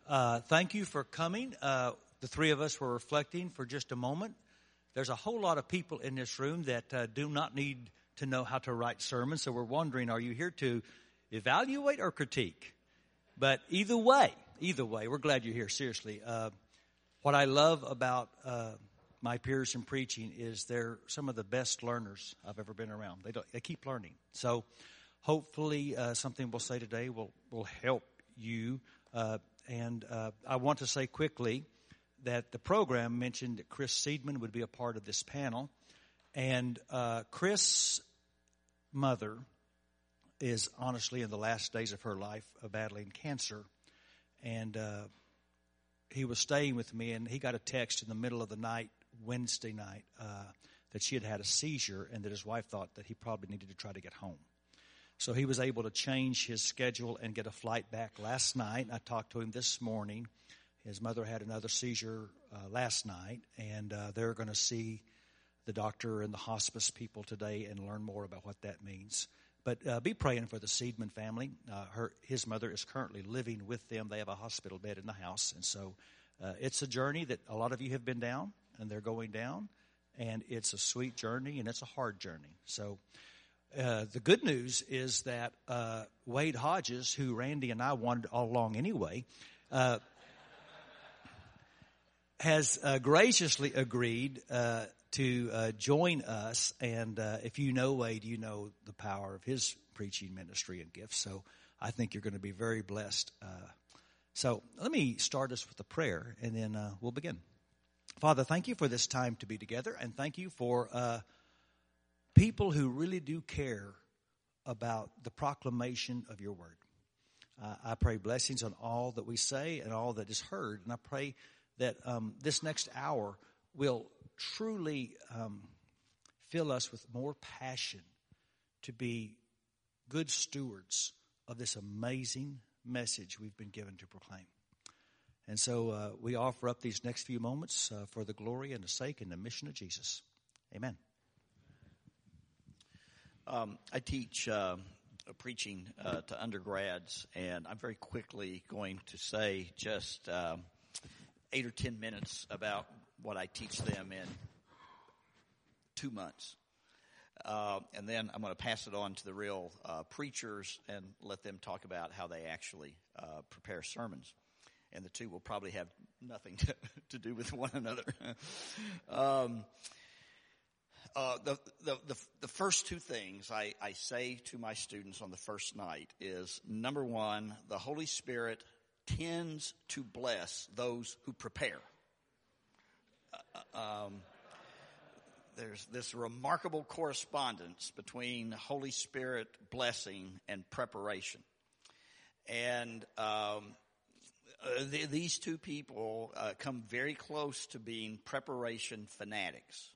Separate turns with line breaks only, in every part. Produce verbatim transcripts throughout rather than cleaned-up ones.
Uh, thank you for coming. Uh, the three of us were reflecting for just a moment. There's a whole lot of people in this room that uh, do not need to know how to write sermons, so we're wondering, are you here to evaluate or critique? But either way, either way, we're glad you're here, seriously. Uh, what I love about uh, my peers in preaching is they're some of the best learners I've ever been around. They, don't, they keep learning. So hopefully uh, something we'll say today will, will help you. Uh, and uh, I want to say quickly that the program mentioned that Chris Seidman would be a part of this panel. And uh, Chris' mother is honestly in the last days of her life uh, battling cancer. And uh, he was staying with me, and he got a text in the middle of the night, Wednesday night, uh, that she had had a seizure and that his wife thought that he probably needed to try to get home. So he was able to change his schedule and get a flight back last night. I talked to him this morning. His mother had another seizure uh, last night, and uh, they're going to see the doctor and the hospice people today and learn more about what that means. But uh, be praying for the Seidman family. Uh, her, his mother is currently living with them. They have a hospital bed in the house, and so uh, it's a journey that a lot of you have been down, and they're going down, and it's a sweet journey, and it's a hard journey. So uh, the good news is that uh, Wade Hodges, who Randy and I wanted all along anyway, uh, has uh, graciously agreed uh, to uh, join us. And uh, if you know Wade, you know the power of his preaching ministry and gifts. So I think you're going to be very blessed. Uh, so let me start us with a prayer, and then uh, we'll begin. Father, thank you for this time to be together, and thank you for uh, people who really do care about the proclamation of your word. Uh, I pray blessings on all that we say and all that is heard, and I pray that um, this next hour will truly um, fill us with more passion to be good stewards of this amazing message we've been given to proclaim. And so uh, we offer up these next few moments uh, for the glory and the sake and the mission of Jesus. Amen.
Um, I teach uh, preaching uh, to undergrads, and I'm very quickly going to say just uh, eight or ten minutes about what I teach them in two months. Uh, and then I'm going to pass it on to the real uh, preachers and let them talk about how they actually uh, prepare sermons. And the two will probably have nothing to, to do with one another. um, uh, the, the, the, the first two things I, I say to my students on the first night is, number one, the Holy Spirit tends to bless those who prepare. Uh, um, there's this remarkable correspondence between Holy Spirit blessing and preparation. And um, uh, th- these two people uh, come very close to being preparation fanatics.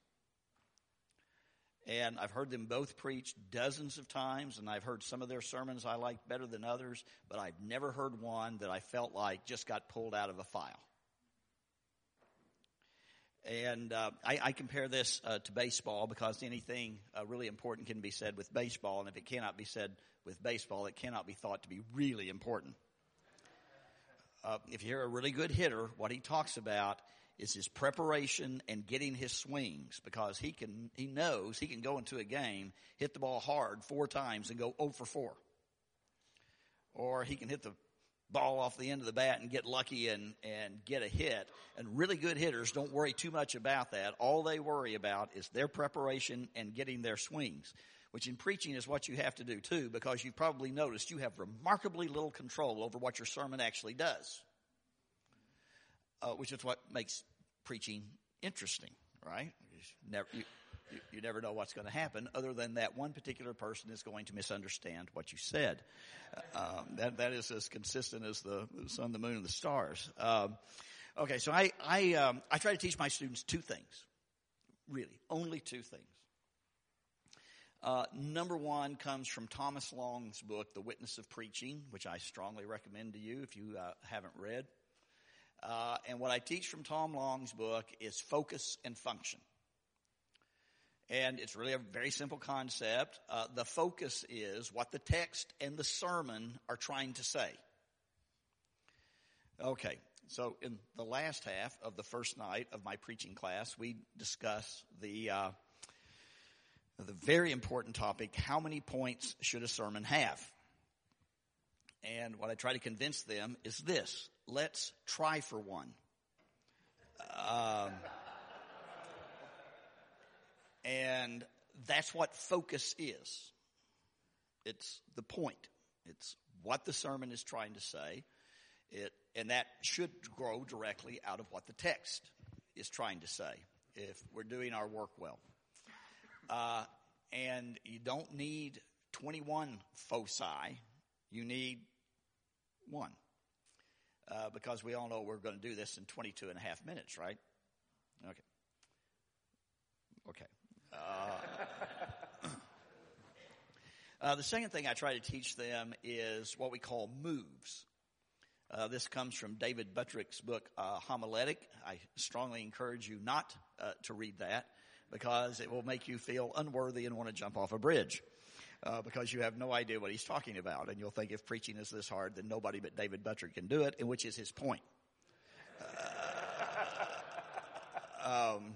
And I've heard them both preach dozens of times, and I've heard some of their sermons I like better than others, but I've never heard one that I felt like just got pulled out of a file. And uh, I, I compare this uh, to baseball because anything uh, really important can be said with baseball, and if it cannot be said with baseball, it cannot be thought to be really important. Uh, if you hear a really good hitter, what he talks about is his preparation and getting his swings, because he can he knows he can go into a game, hit the ball hard four times and go oh for four. Or he can hit the ball off the end of the bat and get lucky and, and get a hit. And really good hitters don't worry too much about that. All they worry about is their preparation and getting their swings, which in preaching is what you have to do too, because you've probably noticed you have remarkably little control over what your sermon actually does, uh, which is what makes preaching interesting, right? You never, you, you, you never know what's going to happen other than that one particular person is going to misunderstand what you said. Um, that, that is as consistent as the sun, the moon, and the stars. Um, okay, so I, I, um, I try to teach my students two things, really, only two things. Uh, number one comes from Thomas Long's book, The Witness of Preaching, which I strongly recommend to you if you uh, haven't read. Uh, and what I teach from Tom Long's book is focus and function. And it's really a very simple concept. Uh, the focus is what the text and the sermon are trying to say. Okay, so in the last half of the first night of my preaching class, we discussed the uh, the very important topic: how many points should a sermon have? And what I try to convince them is this: let's try for one. Um, and that's what focus is. It's the point. It's what the sermon is trying to say. It, and that should grow directly out of what the text is trying to say, if we're doing our work well. Uh, and you don't need twenty-one foci. You need one. Uh, because we all know we're going to do this in twenty-two and a half minutes, right? Okay. Okay. Uh, uh, the second thing I try to teach them is what we call moves. Uh, this comes from David Buttrick's book, uh, Homiletic. I strongly encourage you not uh, to read that because it will make you feel unworthy and want to jump off a bridge uh, because you have no idea what he's talking about. And you'll think if preaching is this hard, then nobody but David Buttrick can do it, and which is his point. Uh, um,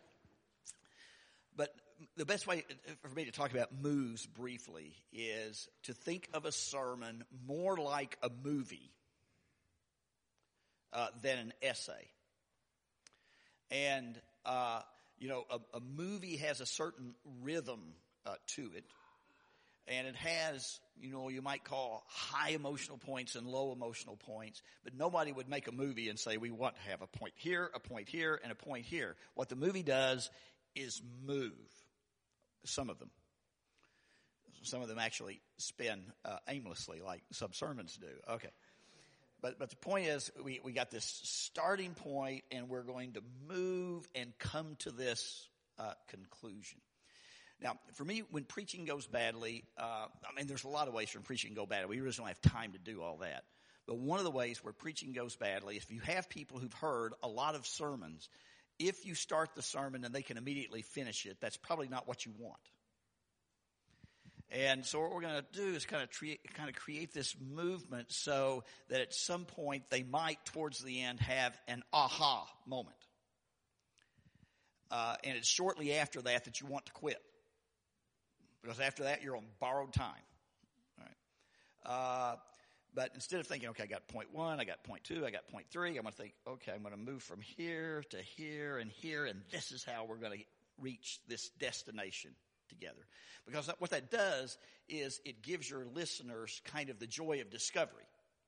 but the best way for me to talk about moves briefly is to think of a sermon more like a movie Uh, than an essay. And, uh, you know, a, a movie has a certain rhythm uh, to it. And it has, you know, you might call high emotional points and low emotional points. But nobody would make a movie and say, we want to have a point here, a point here, and a point here. What the movie does is move. Some of them. Some of them actually spin uh, aimlessly like some sermons do. Okay. But but the point is, we, we got this starting point, and we're going to move and come to this uh, conclusion. Now, for me, when preaching goes badly, uh, I mean, there's a lot of ways for preaching to go badly. We really don't have time to do all that. But one of the ways where preaching goes badly is if you have people who've heard a lot of sermons, if you start the sermon and they can immediately finish it, that's probably not what you want. And so what we're going to do is kind of tre- kind of create this movement so that at some point they might, towards the end, have an aha moment. Uh, and it's shortly after that that you want to quit. Because after that, you're on borrowed time. All right. Uh, but instead of thinking, okay, I got point one, I got point two, I got point three, I'm going to think, okay, I'm going to move from here to here and here, and this is how we're going to reach this destination together. Because what that does is it gives your listeners kind of the joy of discovery.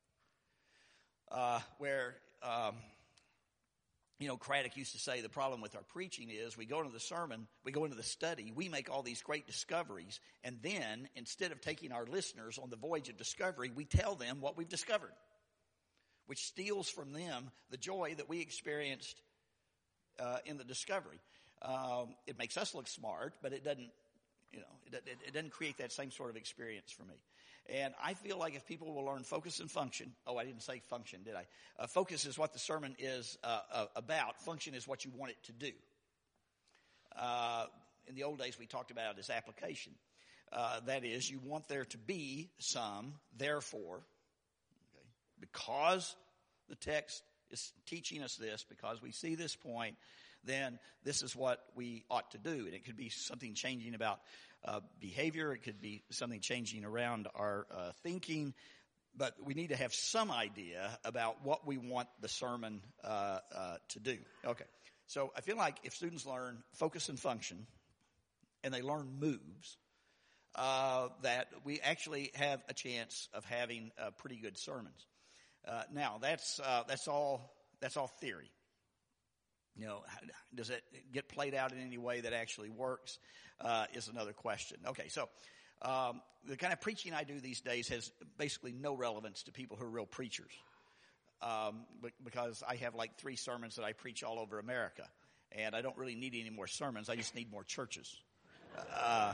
Uh, where, um, you know, Craddock used to say the problem with our preaching is we go into the sermon, we go into the study, we make all these great discoveries, and then instead of taking our listeners on the voyage of discovery, we tell them what we've discovered, which steals from them the joy that we experienced uh, in the discovery. Um, it makes us look smart, but it doesn't, you know, it, it, it doesn't create that same sort of experience for me. And I feel like if people will learn focus and function, oh, I didn't say function, did I? Uh, focus is what the sermon is uh, uh, about. Function is what you want it to do. Uh, in the old days, we talked about it as application. Uh, that is, you want there to be some, therefore, okay, because the text is teaching us this, because we see this point, then this is what we ought to do. And it could be something changing about uh, behavior. It could be something changing around our uh, thinking. But we need to have some idea about what we want the sermon uh, uh, to do. Okay. So I feel like if students learn focus and function, and they learn moves, uh, that we actually have a chance of having uh, pretty good sermons. Uh, now, that's uh, that's all that's all theory. You know, does it get played out in any way that actually works uh, is another question. Okay, so um, the kind of preaching I do these days has basically no relevance to people who are real preachers um, because I have like three sermons that I preach all over America, and I don't really need any more sermons. I just need more churches. Uh,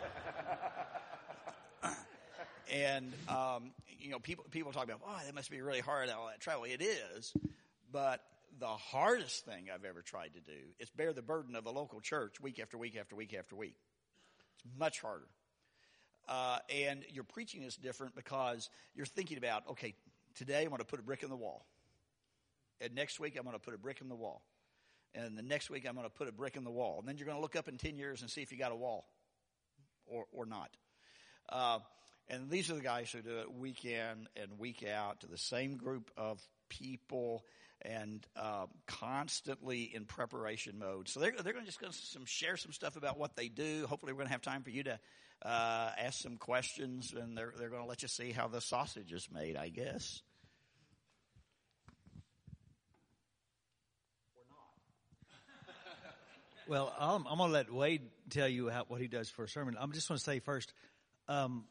and, um, you know, people people talk about, oh, that must be really hard, all that travel. It is, but the hardest thing I've ever tried to do is bear the burden of a local church week after week after week after week. It's much harder. Uh, and your preaching is different because you're thinking about, okay, today I'm going to put a brick in the wall. And next week, I'm going to put a brick in the wall. And the next week, I'm going to put a brick in the wall. And then you're going to look up in ten years and see if you got a wall or, or not. Uh, and these are the guys who do it week in and week out to the same group of people and uh, constantly in preparation mode. So they're, they're going to just going to some, share some stuff about what they do. Hopefully we're going to have time for you to uh, ask some questions, and they're, they're going to let you see how the sausage is made, I guess. Or not.
Well, I'm, I'm going to let Wade tell you how, what he does for a sermon. I just want to say first, um,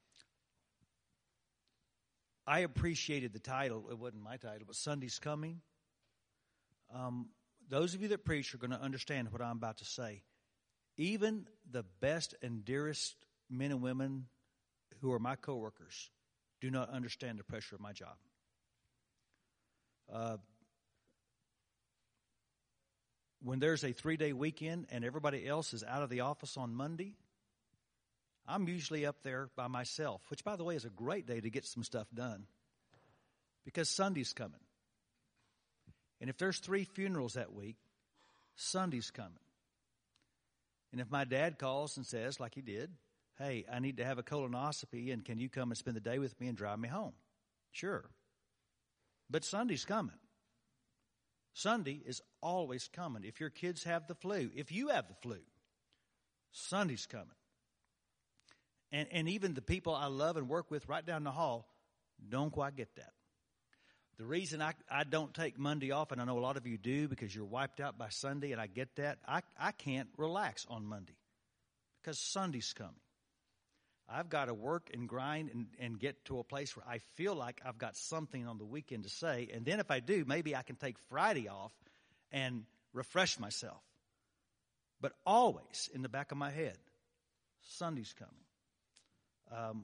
I appreciated the title. It wasn't my title, but Sunday's Coming. Um, those of you that preach are going to understand what I'm about to say. Even the best and dearest men and women who are my coworkers do not understand the pressure of my job. Uh, when there's a three-day weekend and everybody else is out of the office on Monday, I'm usually up there by myself, which, by the way, is a great day to get some stuff done because Sunday's coming. And if there's three funerals that week, Sunday's coming. And if my dad calls and says, like he did, hey, I need to have a colonoscopy, and can you come and spend the day with me and drive me home? Sure. But Sunday's coming. Sunday is always coming. If your kids have the flu, if you have the flu, Sunday's coming. And, and even the people I love and work with right down the hall don't quite get that. The reason I, I don't take Monday off, and I know a lot of you do because you're wiped out by Sunday, and I get that, I, I can't relax on Monday because Sunday's coming. I've got to work and grind and, and get to a place where I feel like I've got something on the weekend to say. And then if I do, maybe I can take Friday off and refresh myself. But always in the back of my head, Sunday's coming. Um,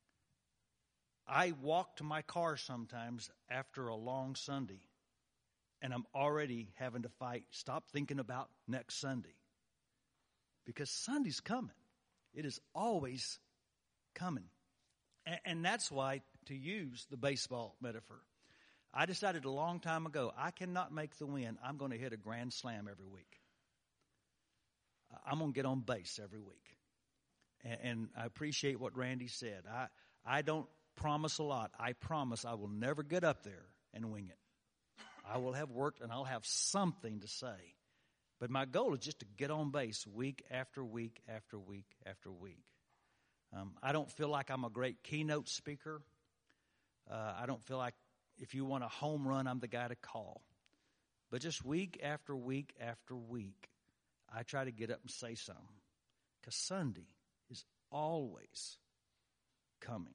I walk to my car sometimes after a long Sunday, and I'm already having to fight, stop thinking about next Sunday. Because Sunday's coming. It is always coming. And, and that's why, to use the baseball metaphor, I decided a long time ago, I cannot make the win. I'm going to hit a grand slam every week. I'm going to get on base every week. And, and I appreciate what Randy said. I, I don't promise a lot. I promise I will never get up there and wing it. I will have worked and I'll have something to say. But my goal is just to get on base week after week after week after week. Um, I don't feel like I'm a great keynote speaker. Uh, I don't feel like if you want a home run, I'm the guy to call. But just week after week after week, I try to get up and say something. Because Sunday is always coming.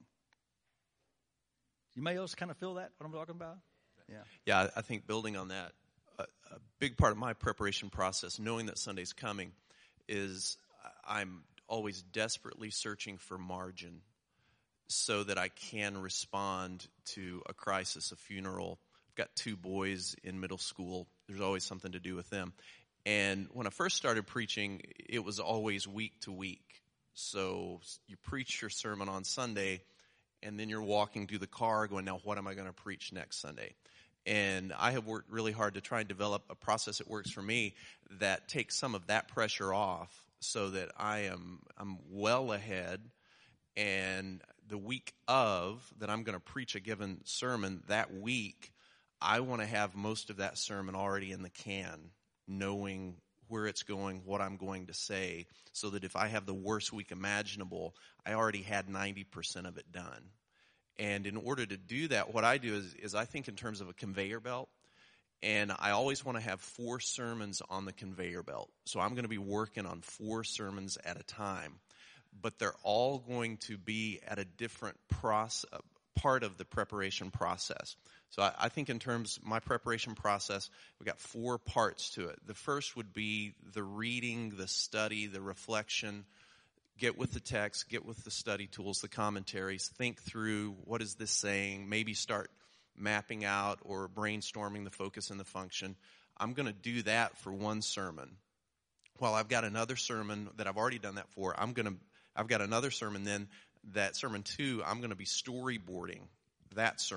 You may also kind of feel that, what I'm talking about? Yeah.
Yeah, I think building on that, a, a big part of my preparation process, knowing that Sunday's coming, is I'm always desperately searching for margin so that I can respond to a crisis, a funeral. I've got two boys in middle school. There's always something to do with them. And when I first started preaching, it was always week to week. So you preach your sermon on Sunday, and then you're walking through the car going, now what am I going to preach next Sunday? And I have worked really hard to try and develop a process that works for me that takes some of that pressure off so that I am I'm well ahead, and the week of that I'm going to preach a given sermon that week, I want to have most of that sermon already in the can, knowing where it's going, what I'm going to say, so that if I have the worst week imaginable, I already had ninety percent of it done. And in order to do that, what I do is, is I think in terms of a conveyor belt, and I always want to have four sermons on the conveyor belt. So I'm going to be working on four sermons at a time, but they're all going to be at a different process, part of the preparation process. So I, I think in terms of my preparation process, we've got four parts to it. The first would be the reading, the study, the reflection. Get with the text, get with the study tools, the commentaries, think through what is this saying, maybe start mapping out or brainstorming the focus and the function. I'm going to do that for one sermon. While I've got another sermon that I've already done that for, I'm going to, I've got another sermon then, that sermon two, I'm going to be storyboarding that sermon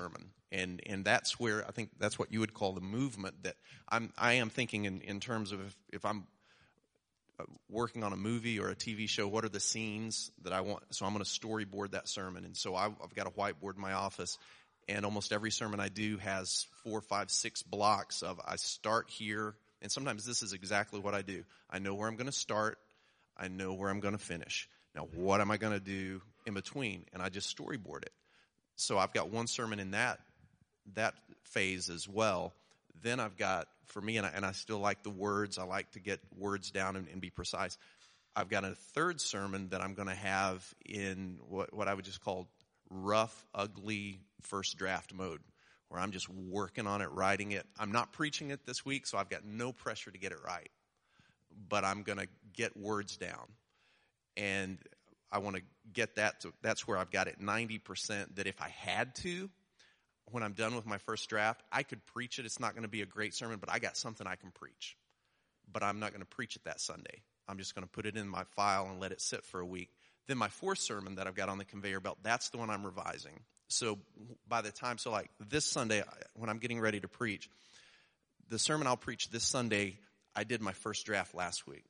And and that's where I think that's what you would call the movement that I'm I am thinking in, in terms of if, if I'm working on a movie or a T V show, what are the scenes that I want? So I'm going to storyboard that sermon. And so I've, I've got a whiteboard in my office, and almost every sermon I do has four, five, six blocks of I start here. And sometimes this is exactly what I do. I know where I'm going to start. I know where I'm going to finish. Now, what am I going to do in between? And I just storyboard it. So I've got one sermon in that that phase as well. Then I've got, for me, and I, and I still like the words. I like to get words down and, and be precise. I've got a third sermon that I'm going to have in what, what I would just call rough, ugly first draft mode, where I'm just working on it, writing it. I'm not preaching it this week, so I've got no pressure to get it right. But I'm going to get words down. And I want to get that to, that's where I've got it ninety percent that if I had to, when I'm done with my first draft, I could preach it. It's not going to be a great sermon, but I got something I can preach. But I'm not going to preach it that Sunday. I'm just going to put it in my file and let it sit for a week. Then my fourth sermon that I've got on the conveyor belt, that's the one I'm revising. So by the time, so like this Sunday, when I'm getting ready to preach, the sermon I'll preach this Sunday, I did my first draft last week.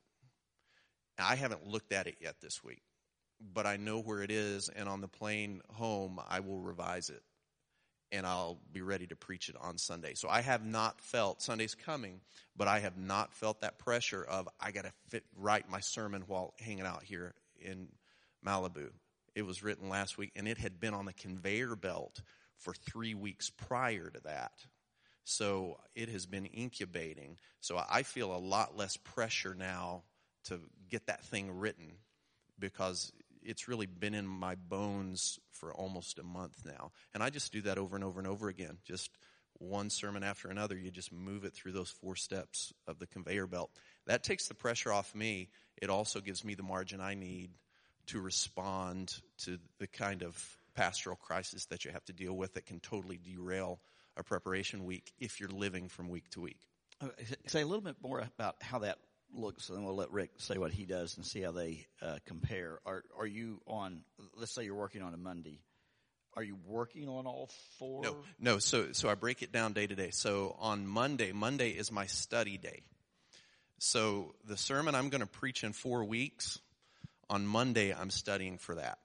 I haven't looked at it yet this week, but I know where it is, and on the plane home, I will revise it. And I'll be ready to preach it on Sunday. So I have not felt, Sunday's coming, but I have not felt that pressure of I got to fit write my sermon while hanging out here in Malibu. It was written last week, and it had been on the conveyor belt for three weeks prior to that. So it has been incubating. So I feel a lot less pressure now to get that thing written because it's really been in my bones for almost a month now. And I just do that over and over and over again. Just one sermon after another. You just move it through those four steps of the conveyor belt. That takes the pressure off me. It also gives me the margin I need to respond to the kind of pastoral crisis that you have to deal with that can totally derail a preparation week if you're living from week to week.
Say a little bit more about how that looks, and we'll let Rick say what he does and see how they uh, compare. Are are you on, let's say you're working on a Monday. Are you working on all four?
No, no. So, so I break it down day to day. So on Monday, Monday is my study day. So the sermon I'm going to preach in four weeks, on Monday I'm studying for that.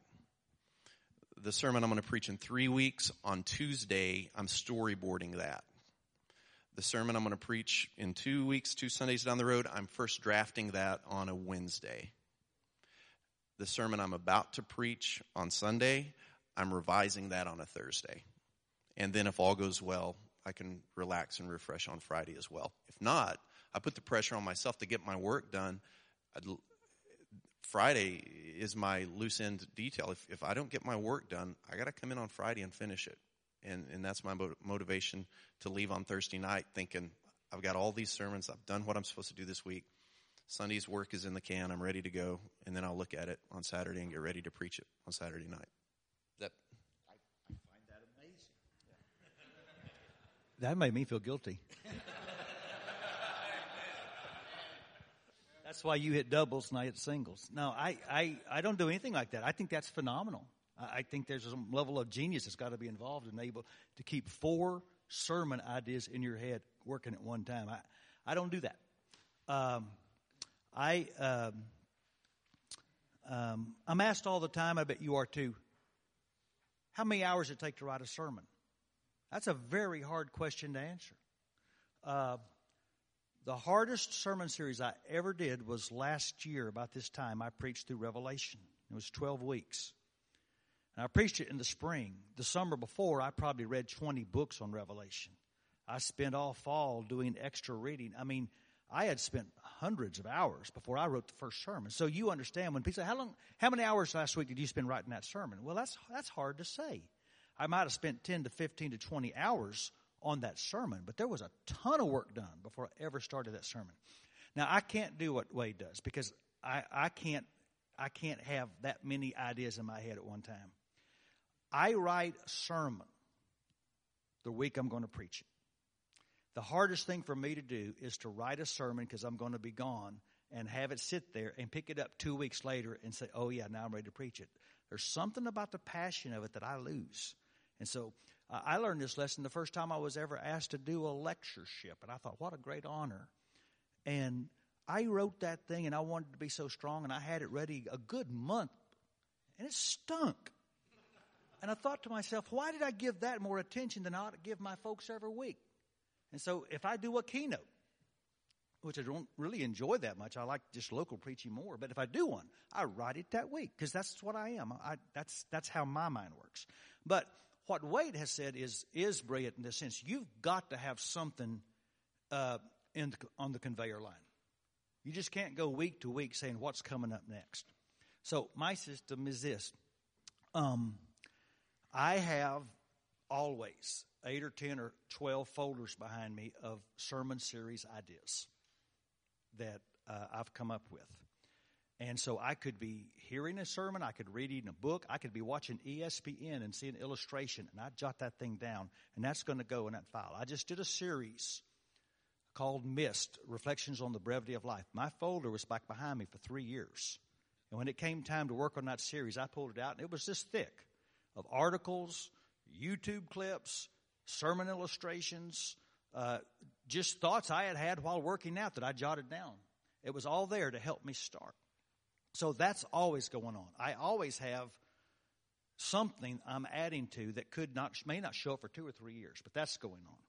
The sermon I'm going to preach in three weeks, on Tuesday I'm storyboarding that. The sermon I'm going to preach in two weeks, two Sundays down the road, I'm first drafting that on a Wednesday. The sermon I'm about to preach on Sunday, I'm revising that on a Thursday. And then if all goes well, I can relax and refresh on Friday as well. If not, I put the pressure on myself to get my work done. I'd, Friday is my loose end detail. If, if I don't get my work done, I got to come in on Friday and finish it. And, and that's my motivation to leave on Thursday night thinking, I've got all these sermons. I've done what I'm supposed to do this week. Sunday's work is in the can. I'm ready to go. And then I'll look at it on Saturday and get ready to preach it on Saturday night. That
I, I find that amazing.
That made me feel guilty. That's why you hit doubles and I hit singles. No, I, I, I don't do anything like that. I think that's phenomenal. I think there's some level of genius that's got to be involved in able to keep four sermon ideas in your head working at one time. I, I don't do that. Um, I, um, um, I'm asked all the time, I bet you are too, how many hours does it take to write a sermon? That's a very hard question to answer. Uh, the hardest sermon series I ever did was last year about this time. I preached through Revelation. It was twelve weeks. And I preached it in the spring. The summer before, I probably read twenty books on Revelation. I spent all fall doing extra reading. I mean, I had spent hundreds of hours before I wrote the first sermon. So you understand when people say, how long, how many hours last week did you spend writing that sermon? Well, that's that's hard to say. I might have spent ten to fifteen to twenty hours on that sermon, but there was a ton of work done before I ever started that sermon. Now, I can't do what Wade does because I, I can't I can't have that many ideas in my head at one time. I write a sermon the week I'm going to preach it. The hardest thing for me to do is to write a sermon because I'm going to be gone and have it sit there and pick it up two weeks later and say, oh, yeah, now I'm ready to preach it. There's something about the passion of it that I lose. And so Uh, I learned this lesson the first time I was ever asked to do a lectureship, and I thought, what a great honor. And I wrote that thing, and I wanted to be so strong, and I had it ready a good month, and it stunk. And I thought to myself, why did I give that more attention than I ought to give my folks every week? And so if I do a keynote, which I don't really enjoy that much, I like just local preaching more, but if I do one, I write it that week because that's what I am. I, that's, that's how my mind works. But what Wade has said is, is brilliant in this sense. You've got to have something uh, in the, on the conveyor line. You just can't go week to week saying what's coming up next. So my system is this. Um, I have always eight or ten or twelve folders behind me of sermon series ideas that uh, I've come up with. And so I could be hearing a sermon, I could be reading a book, I could be watching E S P N and see an illustration, and I jot that thing down, and that's going to go in that file. I just did a series called Mist, Reflections on the Brevity of Life. My folder was back behind me for three years. And when it came time to work on that series, I pulled it out, and it was this thick of articles, YouTube clips, sermon illustrations, uh, just thoughts I had had while working out that I jotted down. It was all there to help me start. So that's always going on. I always have something I'm adding to that could not, may not show up for two or three years, but that's going on.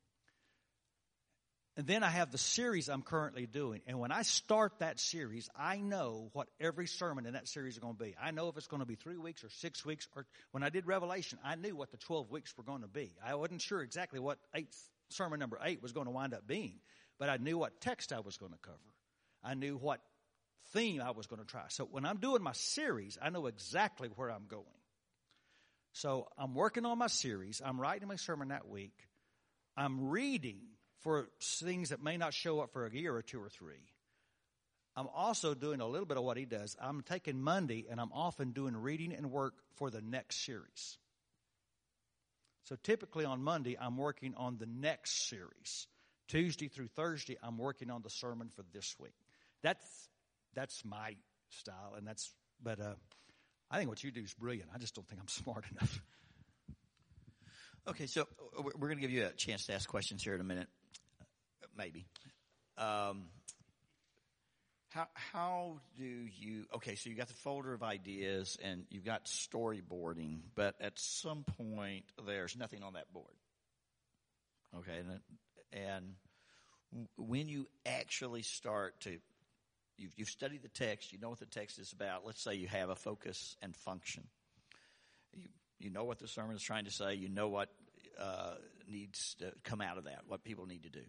And then I have the series I'm currently doing. And when I start that series, I know what every sermon in that series is going to be. I know if it's going to be three weeks or six weeks. Or when I did Revelation, I knew what the twelve weeks were going to be. I wasn't sure exactly what eighth, sermon number eight was going to wind up being. But I knew what text I was going to cover. I knew what theme I was going to try. So when I'm doing my series, I know exactly where I'm going. So I'm working on my series. I'm writing my sermon that week. I'm reading for things that may not show up for a year or two or three. I'm also doing a little bit of what he does. I'm taking Monday, and I'm often doing reading and work for the next series. So typically on Monday, I'm working on the next series. Tuesday through Thursday, I'm working on the sermon for this week. That's that's my style, and that's. But uh, I think what you do is brilliant. I just don't think I'm smart enough.
Okay, so we're going to give you a chance to ask questions here in a minute. Maybe. Um, how how do you? Okay, so you got the folder of ideas and you've got storyboarding, but at some point there's nothing on that board. Okay, and, and when you actually start to, you've, you've studied the text, you know what the text is about. Let's say you have a focus and function. You you know what the sermon is trying to say. You know what uh, needs to come out of that. What people need to do.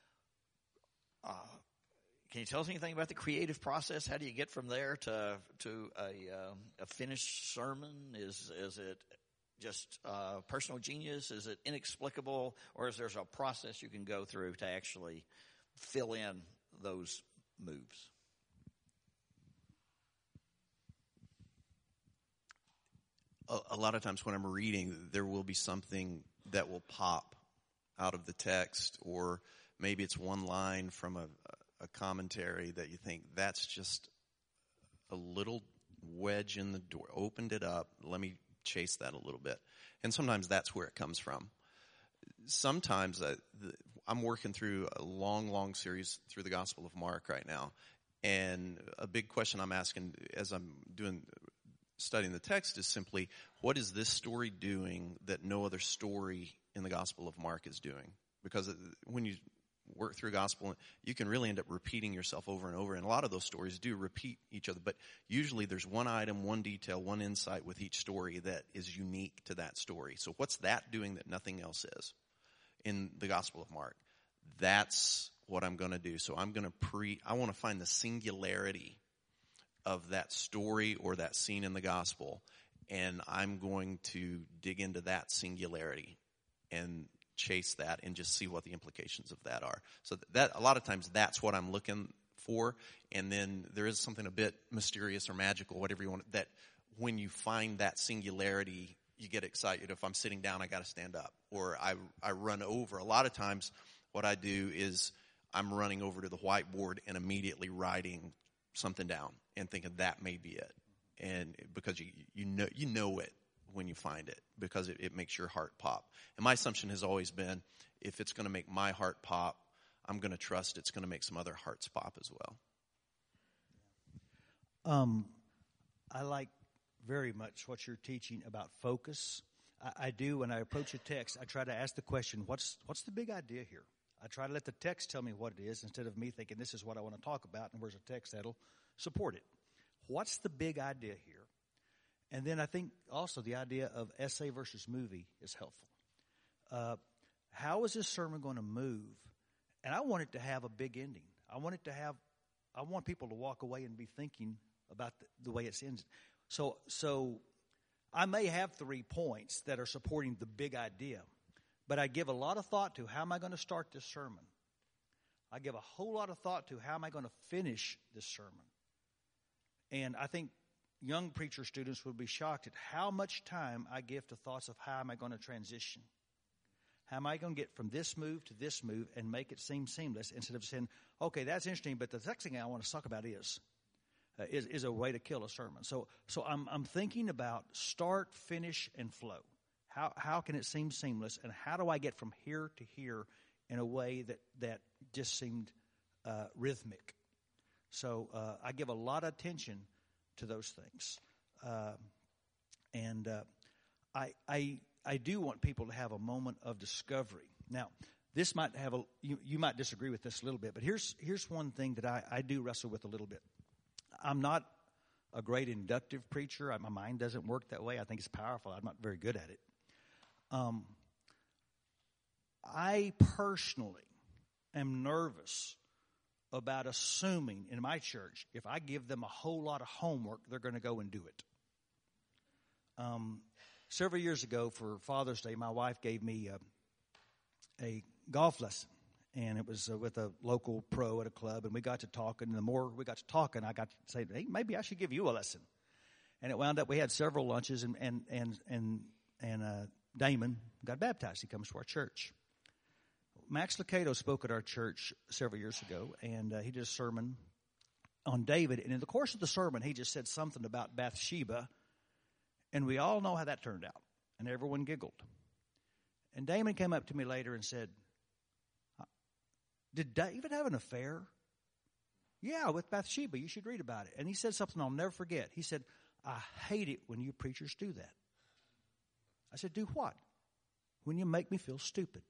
Uh, can you tell us anything about the creative process? How do you get from there to to a, uh, a finished sermon? Is is it just uh, personal genius? Is it inexplicable, or is there a process you can go through to actually fill in those moves?
A, a lot of times when I'm reading, there will be something that will pop out of the text, or maybe it's one line from a, a commentary that you think that's just a little wedge in the door. Opened it up. Let me chase that a little bit. And sometimes that's where it comes from. Sometimes uh, the, I'm working through a long, long series through the Gospel of Mark right now. And a big question I'm asking as I'm doing studying the text is simply, what is this story doing that no other story in the Gospel of Mark is doing? Because when you work through gospel, you can really end up repeating yourself over and over. And a lot of those stories do repeat each other. But usually there's one item, one detail, one insight with each story that is unique to that story. So what's that doing that nothing else is in the Gospel of Mark? That's what I'm going to do. So I'm going to pre, I want to find the singularity of that story or that scene in the gospel. And I'm going to dig into that singularity and chase that and just see what the implications of that are. So that a lot of times that's what I'm looking for. And then there is something a bit mysterious or magical, whatever you want, that when you find that singularity, you get excited. If I'm sitting down, I got to stand up, or I, I run over. A lot of times what I do is I'm running over to the whiteboard and immediately writing something down and thinking that may be it. And because you, you know, you know it when you find it, because it, it makes your heart pop. And my assumption has always been, if it's going to make my heart pop, I'm going to trust it's going to make some other hearts pop as well.
Um, I like very much what you're teaching about focus. I, I do, when I approach a text, I try to ask the question, what's what's the big idea here? I try to let the text tell me what it is instead of me thinking this is what I want to talk about and where's a text that'll support it. What's the big idea here? And then I think also the idea of essay versus movie is helpful. Uh, how is this sermon going to move? And I want it to have a big ending. I want it to have, I want people to walk away and be thinking about the, the way it's ended. So, so I may have three points that are supporting the big idea, but I give a lot of thought to how am I going to start this sermon? I give a whole lot of thought to how am I going to finish this sermon? And I think young preacher students would be shocked at how much time I give to thoughts of how am I going to transition? How am I going to get from this move to this move and make it seem seamless instead of saying, okay, that's interesting, but the next thing I want to talk about is uh, is, is a way to kill a sermon. So so I'm I'm thinking about start, finish, and flow. How how can it seem seamless, and how do I get from here to here in a way that, that just seemed uh, rhythmic? So uh, I give a lot of attention to those things. Uh, and uh, I I I do want people to have a moment of discovery. Now, this might have a you, you might disagree with this a little bit, but here's here's one thing that I, I do wrestle with a little bit. I'm not a great inductive preacher. I, my mind doesn't work that way. I think it's powerful. I'm not very good at it. Um, I personally am nervous about assuming in my church, if I give them a whole lot of homework, they're going to go and do it. Um, several years ago for Father's Day, my wife gave me a, a golf lesson, and it was uh, with a local pro at a club, and we got to talking, and the more we got to talking, I got to say, hey, maybe I should give you a lesson. And it wound up, we had several lunches, and, and, and, and, and uh, Damon got baptized. He comes to our church. Max Lucado spoke at our church several years ago, and uh, he did a sermon on David. And in the course of the sermon, he just said something about Bathsheba, and we all know how that turned out, and everyone giggled. And Damon came up to me later and said, did David have an affair? Yeah, with Bathsheba. You should read about it. And he said something I'll never forget. He said, I hate it when you preachers do that. I said, do what? When you make me feel stupid.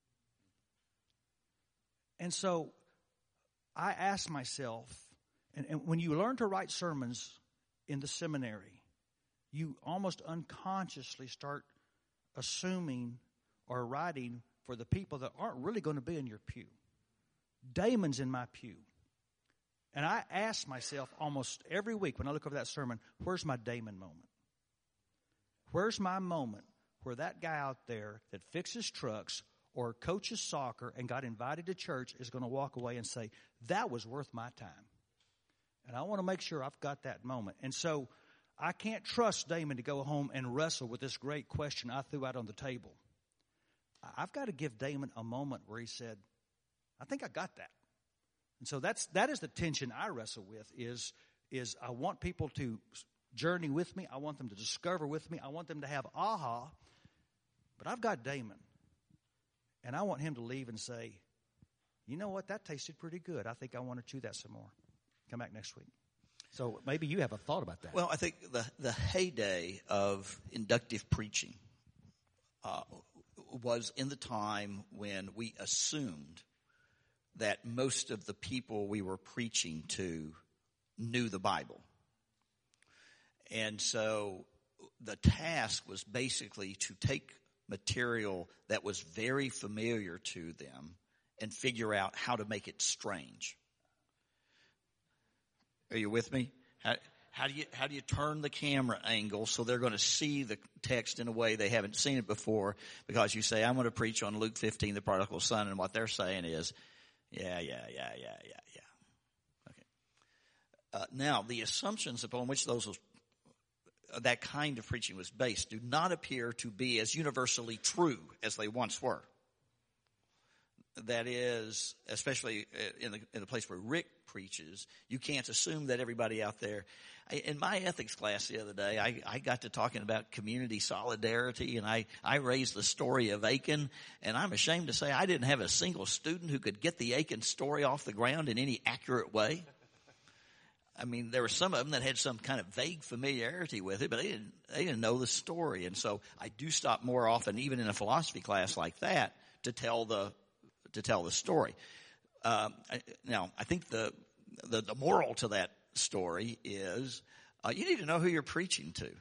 And so I asked myself, and, and when you learn to write sermons in the seminary, you almost unconsciously start assuming or writing for the people that aren't really going to be in your pew. Damon's in my pew. And I ask myself almost every week when I look over that sermon, where's my Damon moment? Where's my moment where that guy out there that fixes trucks or coaches soccer and got invited to church is going to walk away and say, that was worth my time. And I want to make sure I've got that moment. And so I can't trust Damon to go home and wrestle with this great question I threw out on the table. I've got to give Damon a moment where he said, I think I got that. And so that's that is the tension I wrestle with is, is I want people to journey with me. I want them to discover with me. I want them to have aha. But I've got Damon. And I want him to leave and say, you know what, that tasted pretty good. I think I want to chew that some more. Come back next week. So maybe you have a thought about that.
Well, I think the, the heyday of inductive preaching uh, was in the time when we assumed that most of the people we were preaching to knew the Bible. And so the task was basically to take material that was very familiar to them and figure out how to make it strange. Are you with me? How, how do you how do you turn the camera angle so they're going to see the text in a way they haven't seen it before? Because you say, I'm going to preach on Luke fifteen, the prodigal son, and what they're saying is, yeah, yeah, yeah, yeah, yeah, yeah. Okay. Uh, now, the assumptions upon which those was, uh, that kind of preaching was based do not appear to be as universally true as they once were. that is, especially in the in the place where Rick preaches, you can't assume that everybody out there. I, in my ethics class the other day, I, I got to talking about community solidarity, and I, I raised the story of Achan, and I'm ashamed to say I didn't have a single student who could get the Achan story off the ground in any accurate way. I mean, there were some of them that had some kind of vague familiarity with it, but they didn't, they didn't know the story. And so I do stop more often, even in a philosophy class like that, to tell the to tell the story. Um, I, now, I think the, the the moral to that story is uh, you need to know who you're preaching to.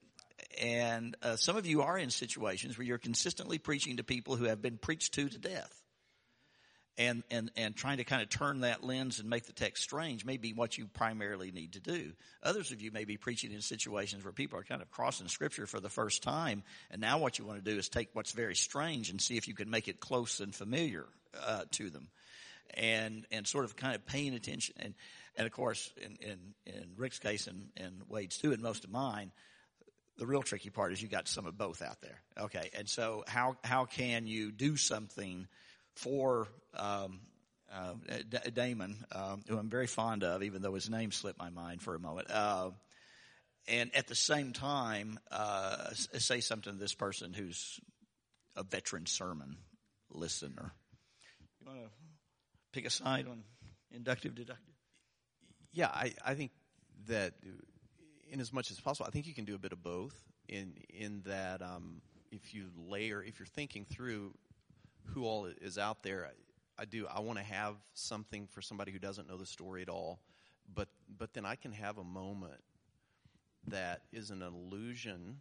And uh, some of you are in situations where you're consistently preaching to people who have been preached to to death. And, and, and trying to kind of turn that lens and make the text strange may be what you primarily need to do. Others of you may be preaching in situations where people are kind of crossing Scripture for the first time, and now what you want to do is take what's very strange and see if you can make it close and familiar uh, to them, and and sort of kind of paying attention. And, and of course, in, in, in Rick's case and, and Wade's too, and most of mine, the real tricky part is you got some of both out there. Okay, and so how how can you do something for um, uh, D- Damon, um, who I'm very fond of, even though his name slipped my mind for a moment, uh, and at the same time uh, say something to this person who's a veteran sermon listener. You want to pick a side on inductive, deductive?
Yeah, I, I think that in as much as possible, I think you can do a bit of both in in that um, if you layer, if you're thinking through who all is out there, I, I do. I want to have something for somebody who doesn't know the story at all, but but then I can have a moment that is an allusion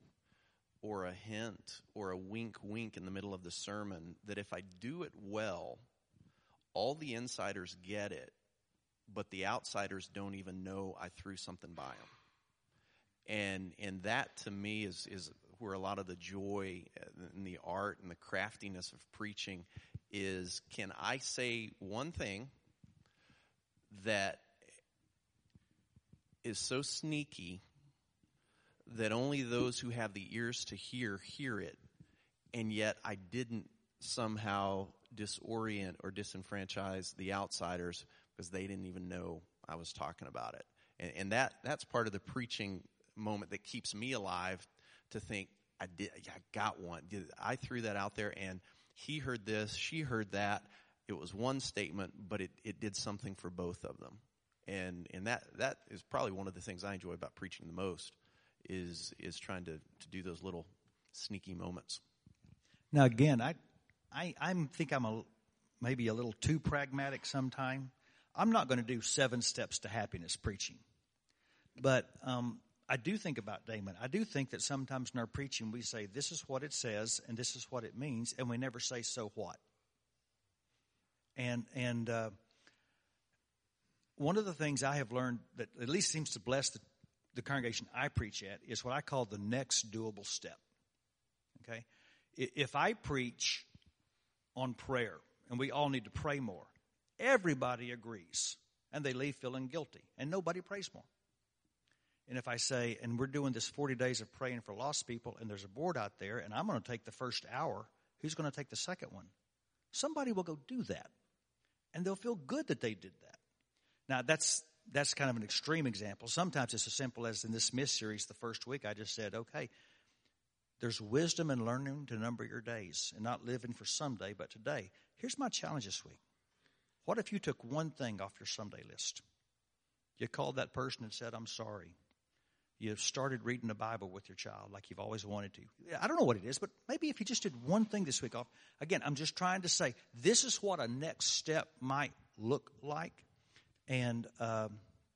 or a hint or a wink wink in the middle of the sermon that if I do it well, all the insiders get it, but the outsiders don't even know I threw something by them. And and that to me is is where a lot of the joy and the art and the craftiness of preaching is. Can I say one thing that is so sneaky that only those who have the ears to hear hear it, and yet I didn't somehow disorient or disenfranchise the outsiders because they didn't even know I was talking about it. And, and that that's part of the preaching moment that keeps me alive, to think I did, I got one. Did, I threw that out there, and he heard this, she heard that. It was one statement, but it, it did something for both of them. And and that that is probably one of the things I enjoy about preaching the most, is is trying to, to do those little sneaky moments.
Now again, I I I'm think I'm a maybe a little too pragmatic sometime. I'm not going to do seven steps to happiness preaching, but um, I do think about Damon. I do think that sometimes in our preaching we say, this is what it says and this is what it means, and we never say, so what? And and uh, one of the things I have learned that at least seems to bless the, the congregation I preach at is what I call the next doable step. Okay? If I preach on prayer, and we all need to pray more, everybody agrees, and they leave feeling guilty, and nobody prays more. And if I say, and we're doing this forty days of praying for lost people, and there's a board out there, and I'm going to take the first hour, who's going to take the second one? Somebody will go do that, and they'll feel good that they did that. Now, that's that's kind of an extreme example. Sometimes it's as simple as in this Smith series, the first week, I just said, okay, there's wisdom in learning to number your days and not living for someday, but today. Here's my challenge this week. What if you took one thing off your someday list? You called that person and said, I'm sorry. You started reading the Bible with your child like you've always wanted to. I don't know what it is, but maybe if you just did one thing this week off. Again, I'm just trying to say this is what a next step might look like. And um,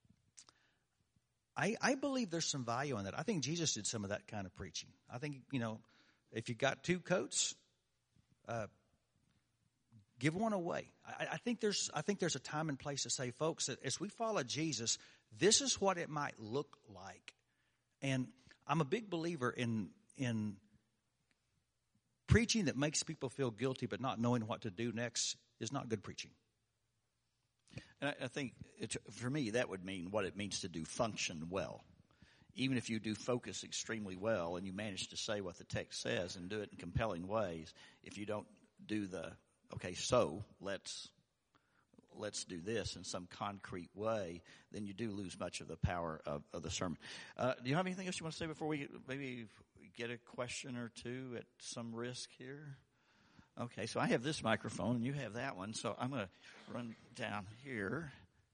I, I believe there's some value in that. I think Jesus did some of that kind of preaching. I think, you know, if you got two coats, uh, give one away. I, I think there's I think there's a time and place to say, folks, that as we follow Jesus, this is what it might look like. And I'm a big believer in in preaching that makes people feel guilty, but not knowing what to do next is not good preaching.
And I, I think it, for me, that would mean what it means to do function well. Even if you do focus extremely well and you manage to say what the text says and do it in compelling ways, if you don't do the okay, so let's let's do this in some concrete way, then you do lose much of the power of, of the sermon. Uh, do you have anything else you want to say before we maybe get a question or two at some risk here? Okay, so I have this microphone and you have that one, so I'm going to run down here.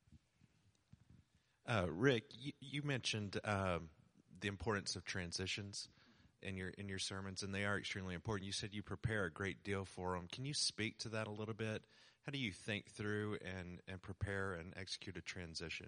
Uh, Rick, you, you mentioned um, the importance of transitions in your in your sermons, and they are extremely important. You said you prepare a great deal for them. Can you speak to that a little bit? How do you think through and, and prepare and execute a transition?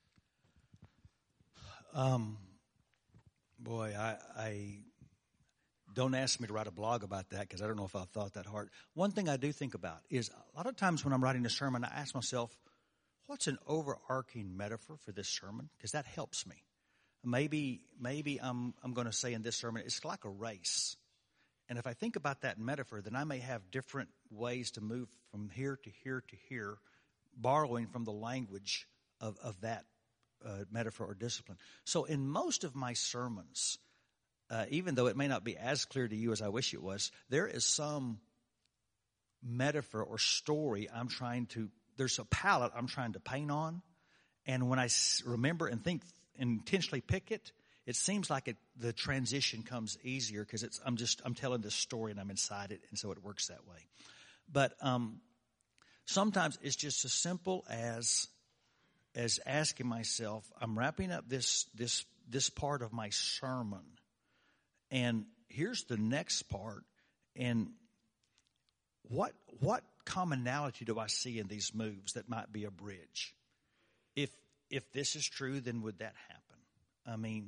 Um, boy, I, I don't ask me to write a blog about that because I don't know if I've thought that hard. One thing I do think about is a lot of times when I'm writing a sermon, I ask myself, what's an overarching metaphor for this sermon? Because that helps me. Maybe maybe I'm I'm going to say in this sermon, it's like a race. And if I think about that metaphor, then I may have different ways to move from here to here to here, borrowing from the language of, of that uh, metaphor or discipline. So in most of my sermons, uh, even though it may not be as clear to you as I wish it was, there is some metaphor or story I'm trying to, there's a palette I'm trying to paint on. And when I remember and think, intentionally pick it, it seems like it, the transition comes easier because it's I'm just I'm telling this story and I'm inside it, and so it works that way. But um, sometimes it's just as simple as as asking myself, I'm wrapping up this this this part of my sermon, and here's the next part, and what what commonality do I see in these moves that might be a bridge? If if this is true, then would that happen? I mean,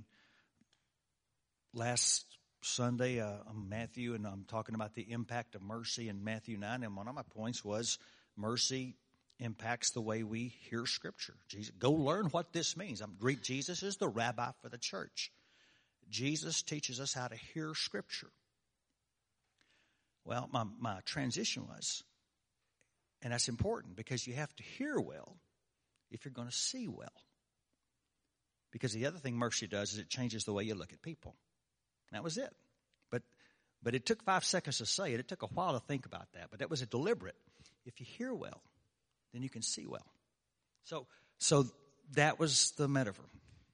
last Sunday, uh, I'm Matthew, and I'm talking about the impact of mercy in Matthew nine, and one of my points was mercy impacts the way we hear Scripture. Jesus, go learn what this means. I'm, Jesus is the rabbi for the church. Jesus teaches us how to hear Scripture. Well, my, my transition was, and that's important because you have to hear well if you're going to see well. Because the other thing mercy does is it changes the way you look at people. That was it. But but it took five seconds to say it. It took a while to think about that. But that was a deliberate. If you hear well, then you can see well. So so that was the metaphor.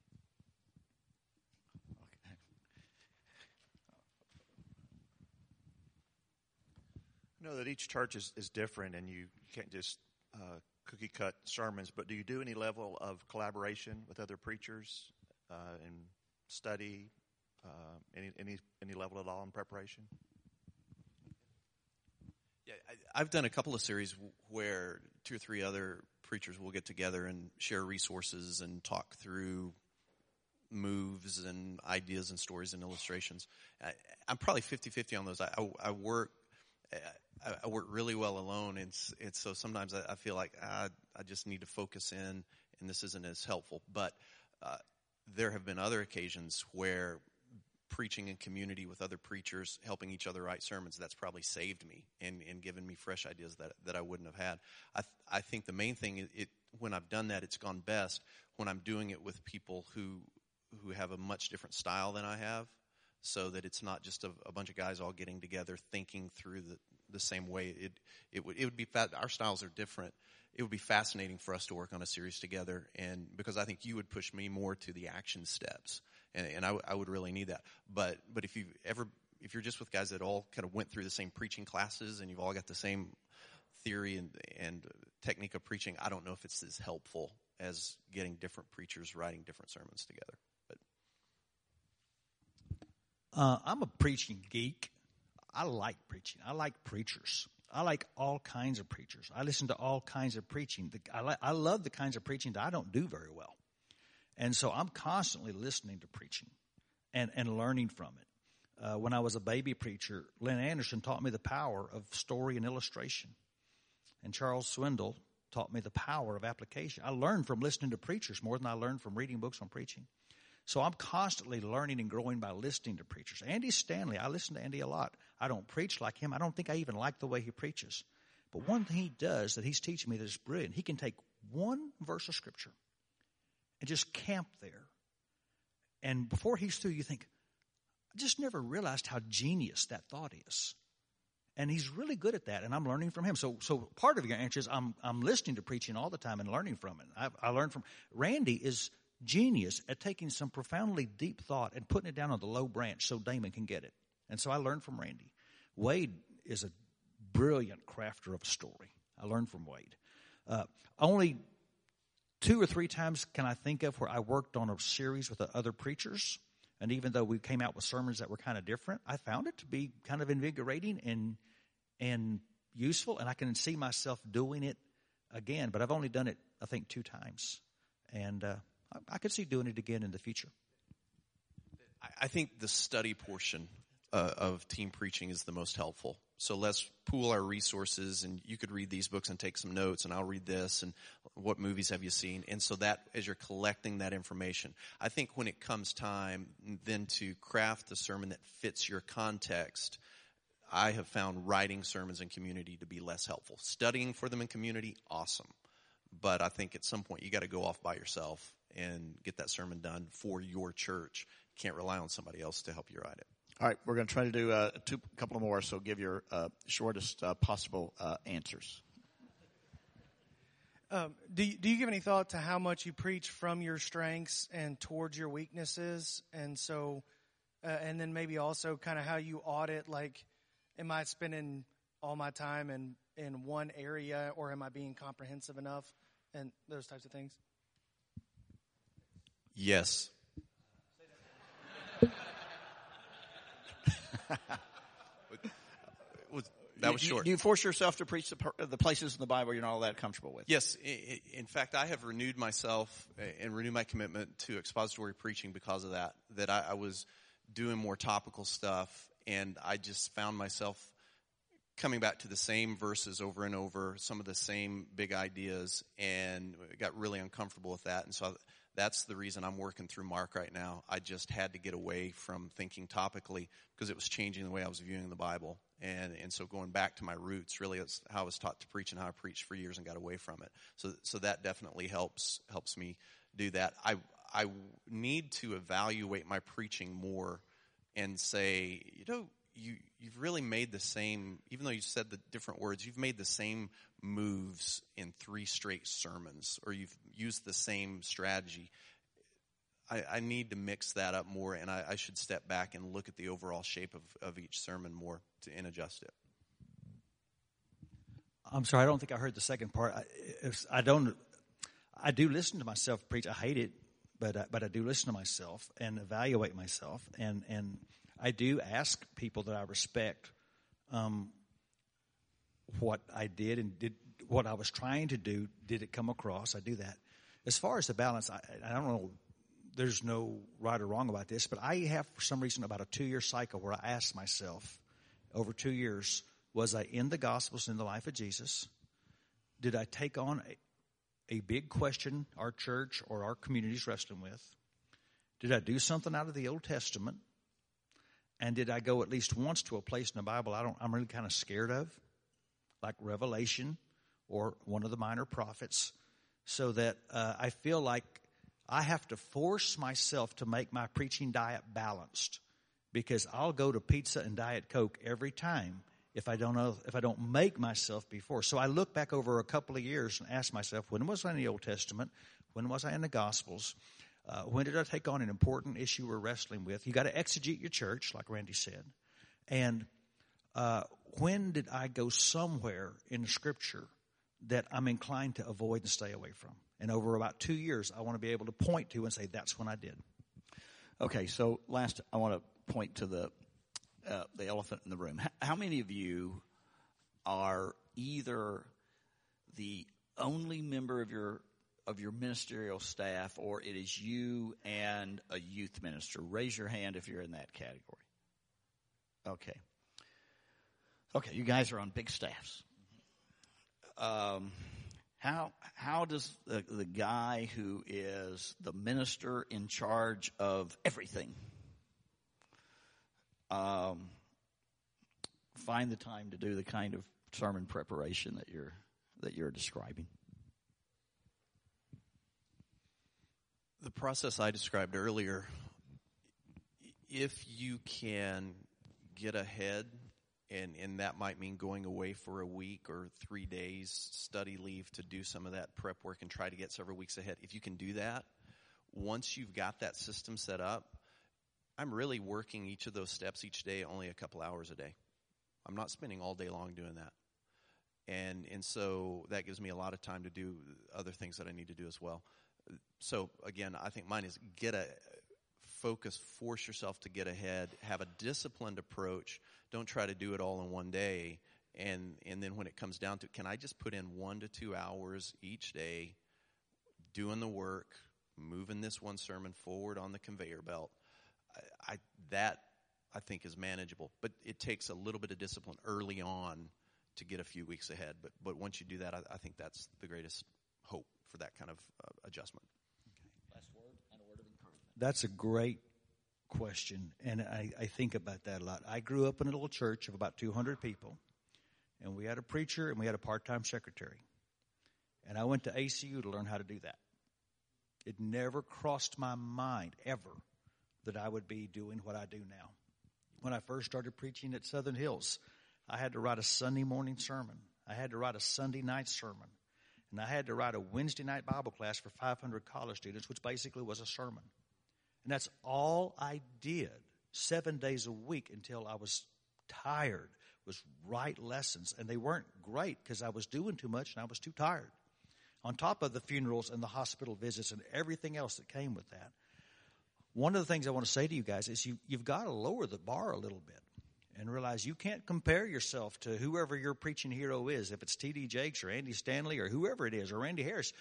Okay.
I know that each church is, is different, and you can't just uh, cookie cut sermons, but do you do any level of collaboration with other preachers uh, and study, uh, any any any level at all in preparation?
Yeah, I, I've done a couple of series where two or three other preachers will get together and share resources and talk through moves and ideas and stories and illustrations. I, I'm probably fifty-fifty on those. I, I, I work I, I work really well alone, and it's, it's so sometimes I, I feel like ah, I just need to focus in, and this isn't as helpful. But uh, there have been other occasions where preaching in community with other preachers, helping each other write sermons, that's probably saved me and, and given me fresh ideas that that I wouldn't have had. I th- I think the main thing, it when I've done that, it's gone best when I'm doing it with people who who have a much different style than I have, so that it's not just a, a bunch of guys all getting together thinking through the, the same way. It it would it would be fa- our styles are different. It would be fascinating for us to work on a series together, and because I think you would push me more to the action steps, and, and I, w- I would really need that. But but if you ever if you're just with guys that all kind of went through the same preaching classes and you've all got the same theory and and technique of preaching, I don't know if it's as helpful as getting different preachers writing different sermons together. But
Uh, I'm a preaching geek. I like preaching. I like preachers. I like all kinds of preachers. I listen to all kinds of preaching. The, I, like, I love the kinds of preaching that I don't do very well. And so I'm constantly listening to preaching and, and learning from it. Uh, when I was a baby preacher, Lynn Anderson taught me the power of story and illustration. And Charles Swindoll taught me the power of application. I learned from listening to preachers more than I learned from reading books on preaching. So I'm constantly learning and growing by listening to preachers. Andy Stanley, I listen to Andy a lot. I don't preach like him. I don't think I even like the way he preaches. But one thing he does that he's teaching me that is brilliant, he can take one verse of Scripture and just camp there. And before he's through, you think, I just never realized how genius that thought is. And he's really good at that, and I'm learning from him. So, so part of your answer is I'm I'm listening to preaching all the time and learning from it. I, I learned from Randy is genius at taking some profoundly deep thought and putting it down on the low branch so Damon can get it. And so I learned from Randy. Wade is a brilliant crafter of a story. I learned from Wade. Uh, only two or three times can I think of where I worked on a series with other preachers. And even though we came out with sermons that were kind of different, I found it to be kind of invigorating and and useful. And I can see myself doing it again. But I've only done it, I think, two times. And uh, I, I could see doing it again in the future.
I think the study portion uh, of team preaching is the most helpful. So let's pool our resources, and you could read these books and take some notes, and I'll read this, and what movies have you seen? And so that, as you're collecting that information, I think when it comes time then to craft a sermon that fits your context, I have found writing sermons in community to be less helpful. Studying for them in community, awesome. But I think at some point you got to go off by yourself and get that sermon done for your church. You can't rely on somebody else to help you write it.
All right, we're going to try to do uh, two, a couple more, so give your uh, shortest uh, possible uh, answers.
Um, do you, do you give any thought to how much you preach from your strengths and towards your weaknesses? And so, uh, and then maybe also kind of how you audit, like, am I spending all my time in, in one area, or am I being comprehensive enough, and those types of things?
Yes. That was short.
Do you, you force yourself to preach the, the places in the Bible you're not all that comfortable with?
Yes. In fact, I have renewed myself and renewed my commitment to expository preaching because of that, that I, I was doing more topical stuff, and I just found myself coming back to the same verses over and over, some of the same big ideas, and got really uncomfortable with that. And so that's the reason I'm working through Mark right now. I just had to get away from thinking topically because it was changing the way I was viewing the Bible. And and so going back to my roots, really, that's how I was taught to preach and how I preached for years and got away from it. So so that definitely helps helps me do that. I I need to evaluate my preaching more and say, you know, you you've really made the same, even though you said the different words, you've made the same moves in three straight sermons, or you've used the same strategy. I, I need to mix that up more, and I, I should step back and look at the overall shape of, of each sermon more to, and adjust it.
I'm sorry, I don't think I heard the second part. I, if, I don't. I do listen to myself preach. I hate it, but I, but I do listen to myself and evaluate myself, and and I do ask people that I respect um, what I did and did what I was trying to do. Did it come across? I do that. As far as the balance, I, I don't know. There's no right or wrong about this, but I have, for some reason, about a two-year cycle where I ask myself, over two years, was I in the Gospels in the life of Jesus? Did I take on a, a big question our church or our community is wrestling with? Did I do something out of the Old Testament? And did I go at least once to a place in the Bible I don't, I'm really kind of scared of, like Revelation or one of the minor prophets, so that uh, I feel like I have to force myself to make my preaching diet balanced, because I'll go to pizza and Diet Coke every time if I don't know, if I don't make myself before. So I look back over a couple of years and ask myself, when was I in the Old Testament? When was I in the Gospels? Uh, when did I take on an important issue we're wrestling with? You got to exegete your church, like Randy said. And uh, when did I go somewhere in the Scripture that I'm inclined to avoid and stay away from? And over about two years, I want to be able to point to and say, that's when I did.
Okay, so last, I want to point to the uh, the elephant in the room. H- how many of you are either the only member of your of your ministerial staff, or it is you and a youth minister? Raise your hand if you're in that category. Okay. Okay, you guys are on big staffs. Um. How how does the, the guy who is the minister in charge of everything um, find the time to do the kind of sermon preparation that you're that you're describing?
The process I described earlier, if you can get ahead And, and that might mean going away for a week or three days study leave to do some of that prep work and try to get several weeks ahead. If you can do that, once you've got that system set up, I'm really working each of those steps each day only a couple hours a day. I'm not spending all day long doing that. And and so that gives me a lot of time to do other things that I need to do as well. So, again, I think mine is get a focus, force yourself to get ahead, have a disciplined approach. Don't try to do it all in one day. And, and then when it comes down to, can I just put in one to two hours each day doing the work, moving this one sermon forward on the conveyor belt? I, I that, I think, is manageable. But it takes a little bit of discipline early on to get a few weeks ahead. But but once you do that, I, I think that's the greatest hope for that kind of uh, adjustment.
Okay. Last word and a word of encouragement.
That's a great question, and I, I think about that a lot. I grew up in a little church of about two hundred people, and we had a preacher and we had a part-time secretary. And I went to A C U to learn how to do that. It never crossed my mind ever that I would be doing what I do now. When I first started preaching at Southern Hills, I had to write a Sunday morning sermon. I had to write a Sunday night sermon. And I had to write a Wednesday night Bible class for five hundred college students, which basically was a sermon. And that's all I did seven days a week until I was tired, was write lessons. And they weren't great because I was doing too much and I was too tired. On top of the funerals and the hospital visits and everything else that came with that. One of the things I want to say to you guys is you, you've got to lower the bar a little bit and realize you can't compare yourself to whoever your preaching hero is. If it's T D Jakes or Andy Stanley or whoever it is or Randy Harris,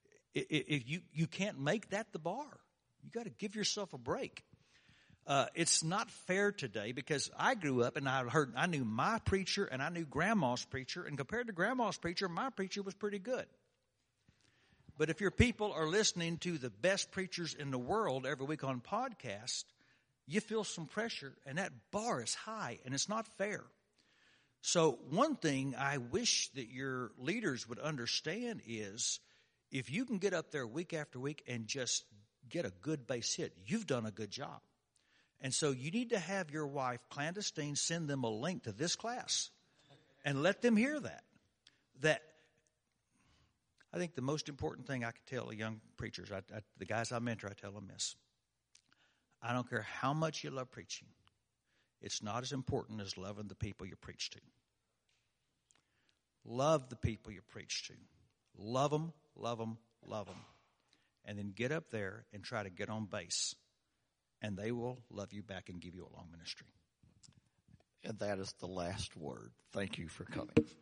if you, you can't make that the bar. You got to give yourself a break. Uh, it's not fair today because I grew up and I heard I knew my preacher and I knew Grandma's preacher, and compared to Grandma's preacher, my preacher was pretty good. But if your people are listening to the best preachers in the world every week on podcast, you feel some pressure, and that bar is high, and it's not fair. So one thing I wish that your leaders would understand is if you can get up there week after week and just get a good base hit, you've done a good job. And so you need to have your wife, clandestine, send them a link to this class and let them hear that. That I think the most important thing I could tell the young preachers, I, I, the guys I mentor, I tell them this. I don't care how much you love preaching. It's not as important as loving the people you preach to. Love the people you preach to. Love them, love them, love them. And then get up there and try to get on base. And they will love you back and give you a long ministry.
And that is the last word. Thank you for coming.